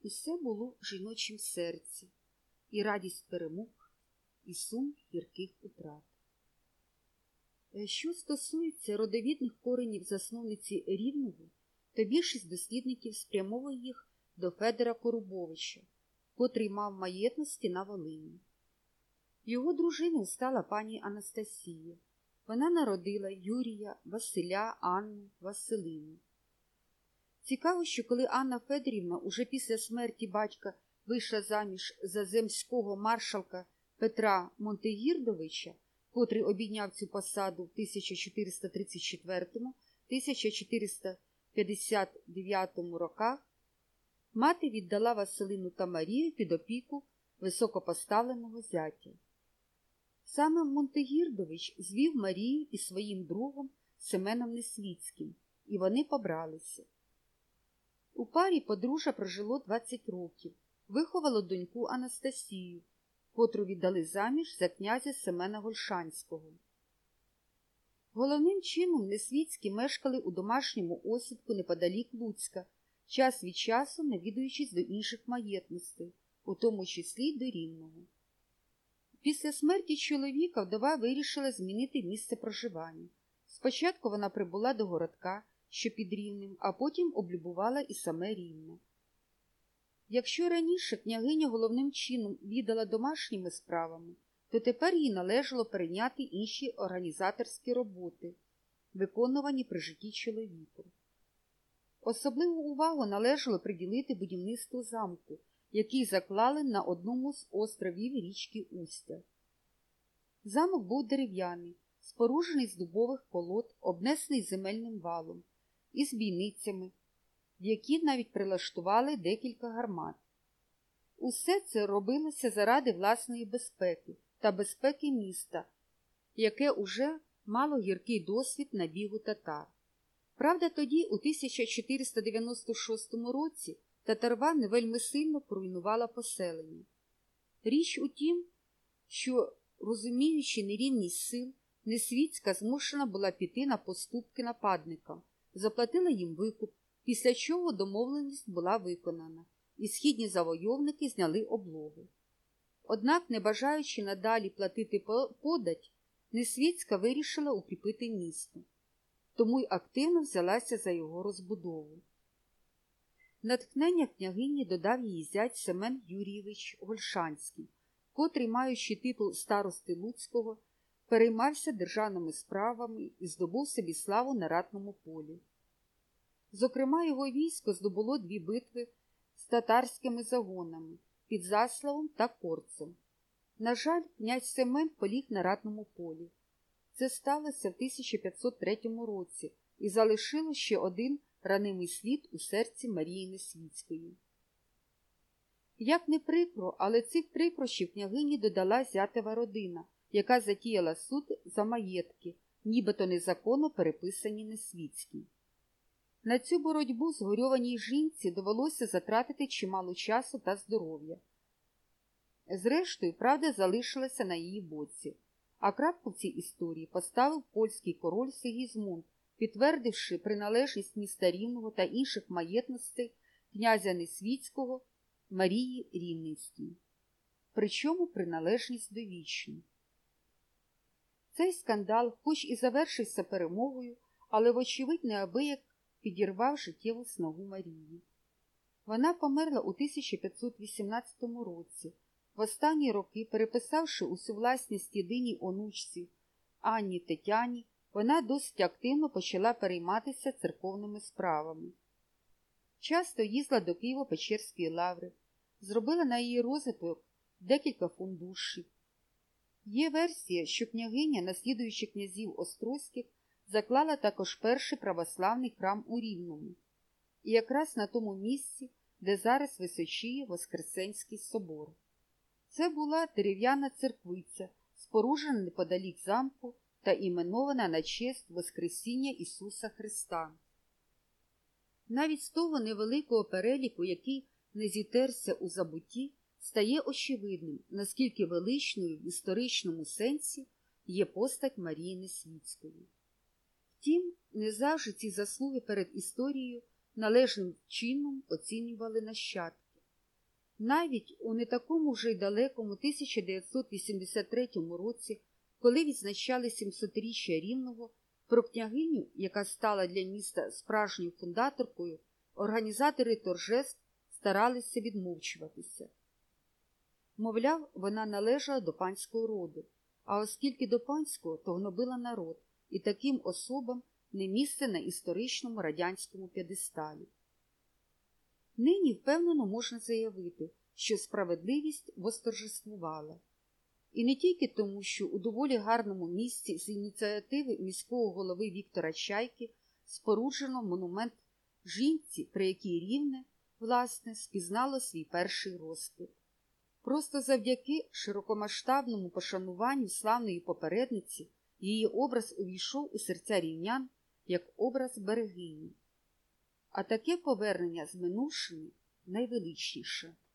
Усе було в жіночім серці, і радість перемог, і сум гірких утрат. Що стосується родовідних коренів засновниці Рівного, то більшість дослідників спрямовує їх до Федора Корубовича, котрий мав маєтності на Волині. Його дружиною стала пані Анастасія. Вона народила Юрія, Василя, Анну, Василину. Цікаво, що коли Анна Федорівна уже після смерті батька вийшла заміж за земського маршалка Петра Монтегірдовича, котрий обійняв цю посаду в 1434-1459 роках, мати віддала Василину та Марію під опіку високопоставленого зятя. Саме Монтегірдович звів Марію із своїм другом Семеном Несвіцьким, і вони побралися. У парі подружжя прожило 20 років, виховало доньку Анастасію, котру віддали заміж за князя Семена Гольшанського. Головним чином Несвіцькі мешкали у домашньому осідку неподалік Луцька, час від часу навідуючись до інших маєтностей, у тому числі до Рівного. Після смерті чоловіка вдова вирішила змінити місце проживання. Спочатку вона прибула до городка, що під Рівнем, а потім облюбувала і саме Рівне. Якщо раніше княгиня головним чином віддала домашніми справами, то тепер їй належало перейняти інші організаторські роботи, виконувані при житті чоловіком. Особливу увагу належало приділити будівництву замку, який заклали на одному з островів річки Устя. Замок був дерев'яний, споруджений з дубових колод, обнесений земельним валом, із бійницями, в які навіть прилаштували декілька гармат. Усе це робилося заради власної безпеки та безпеки міста, яке уже мало гіркий досвід набігу татар. Правда, тоді, у 1496 році, татарва не вельми сильно поруйнувала поселення. Річ у тім, що, розуміючи нерівність сил, Несвіцька змушена була піти на поступки нападникам, заплатила їм викуп, після чого домовленість була виконана, і східні завойовники зняли облогу. Однак, не бажаючи надалі платити подать, Несвіцька вирішила укріпити місто, тому й активно взялася за його розбудову. Натхнення княгині додав її зять Семен Юрійович Гольшанський, котрий, маючи титул старости Луцького, переймався державними справами і здобув собі славу на ратному полі. Зокрема, його військо здобуло 2 битви з татарськими загонами під Заславом та Корцем. На жаль, князь Семен поліг на ратному полі. Це сталося в 1503 році і залишило ще один ранимий слід у серці Марії Несвіцької. Як не прикро, але цих прикрощів княгині додала зятева родина, яка затіяла суд за маєтки, нібито незаконно переписані Несвіцькій. На цю боротьбу згорьованій жінці довелося затратити чимало часу та здоров'я. Зрештою, правда залишилася на її боці, а крапку в цій історії поставив польський король Сигізмунд, підтвердивши приналежність міста Рівного та інших маєтностей князя Несвіцького Марії Рівненській. Причому приналежність довічну. Цей скандал, хоч і завершився перемогою, але вочевидь неабияк підірвав життєву снагу Марії. Вона померла у 1518 році, в останні роки переписавши усю власність єдиній онучці Анні Тетяні, вона досить активно почала перейматися церковними справами. Часто їздила до Києво-Печерської лаври, зробила на її розвиток декілька фундушів. Є версія, що княгиня, наслідуючи князів Острозьких, заклала також перший православний храм у Рівному, і якраз на тому місці, де зараз височіє Воскресенський собор. Це була дерев'яна церквиця, споруджена неподалік замку та іменована на честь Воскресіння Ісуса Христа. Навіть з того невеликого переліку, який не зітерся у забутті, стає очевидним, наскільки величною в історичному сенсі є постать Марії Несвіцької. Втім, не завжди ці заслуги перед історією належним чином оцінювали нащадки. Навіть у не такому вже й далекому 1983 році, коли відзначали 700-річчя Рівного, про княгиню, яка стала для міста справжньою фундаторкою, організатори торжеств старалися відмовчуватися. Мовляв, вона належала до панського роду, а оскільки до панського, то гнобила народ, і таким особам не місце на історичному радянському п'єдесталі. Нині впевнено можна заявити, що справедливість восторжествувала. І не тільки тому, що у доволі гарному місці з ініціативи міського голови Віктора Чайки споруджено монумент жінці, при якій Рівне, власне, спізнало свій перший розквіт. Просто завдяки широкомасштабному пошануванню славної попередниці її образ увійшов у серця рівнян як образ берегині. А таке повернення з минувшини найвеличніше.